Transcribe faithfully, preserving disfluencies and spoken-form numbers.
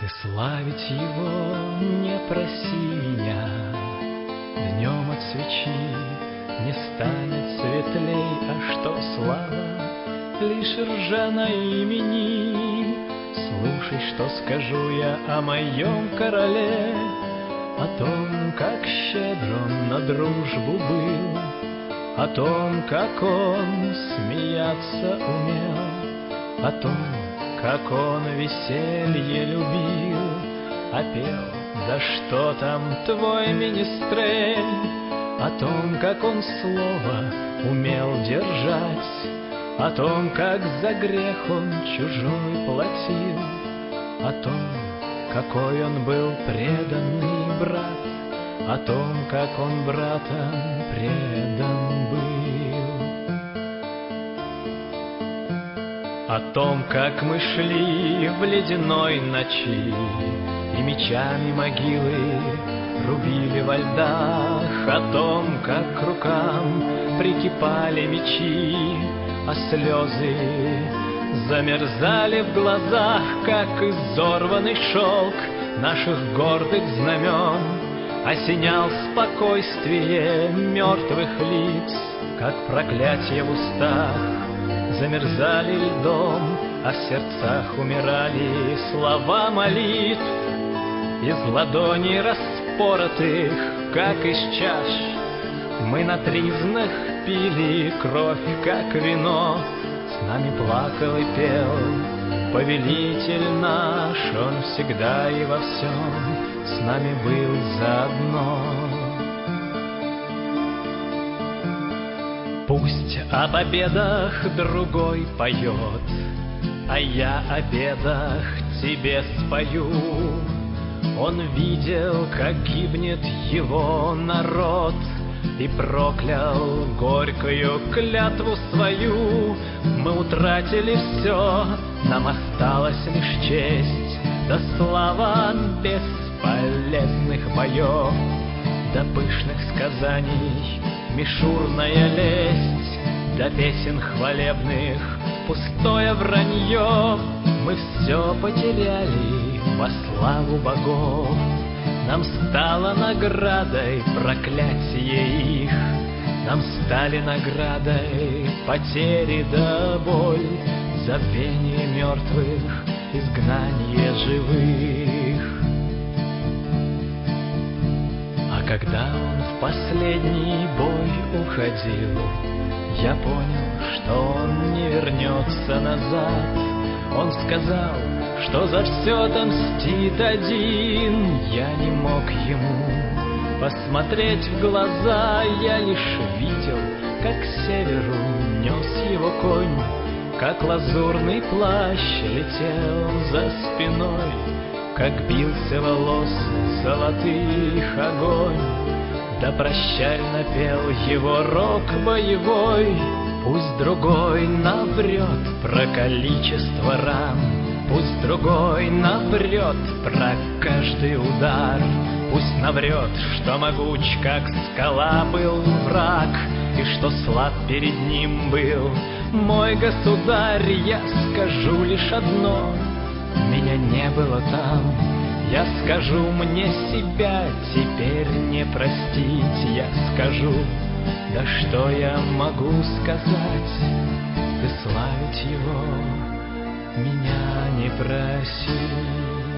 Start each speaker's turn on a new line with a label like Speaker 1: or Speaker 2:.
Speaker 1: Ты славить его не проси меня, днем от свечи не станет светлей, а что слава лишь ржа на имени. Слушай, что скажу я о моем короле, о том, как щедр он на дружбу был, о том, как он смеяться умел, о том, как он веселье любил, а пел, да что там твой министрель, о том, как он слово умел держать, о том, как за грех он чужой платил, о том, какой он был преданный брат, о том, как он братом предан был. О том, как мы шли в ледяной ночи и мечами могилы рубили во льдах, о том, как к рукам прикипали мечи, а слезы замерзали в глазах, как изорванный шелк наших гордых знамен осенял спокойствие мертвых лиц, как проклятие в устах замерзали льдом, а в сердцах умирали слова молитв. Из ладоней распоротых, как из чаш, мы на тризнах пили кровь, как вино. С нами плакал и пел повелитель наш, он всегда и во всем с нами был заодно. Пусть о победах другой поет, а я о бедах тебе спою. Он видел, как гибнет его народ, и проклял горькую клятву свою. Мы утратили все, нам осталась лишь честь, да слава бесполезных боев, до пышных сказаний мишурная лесть, до песен хвалебных пустое вранье. Мы все потеряли во славу богов, нам стало наградой проклятие их, нам стали наградой потери да боль, забвение мертвых, изгнание живых. А когда он в последний бой уходил, я понял, что он не вернется назад. Он сказал, что за все отомстит один. Я не мог ему посмотреть в глаза, я лишь видел, как к северу нес его конь, как лазурный плащ летел за спиной, как бился волос золотых огонь. Да прощально пел его рок боевой. Пусть другой наврет про количество ран, пусть другой наврет про каждый удар, пусть наврет, что могуч, как скала, был враг, и что слаб перед ним был мой государь. Я скажу лишь одно: меня не было там. Я скажу, мне себя теперь не простить. Я скажу, да что я могу сказать? Ты славить его меня не проси.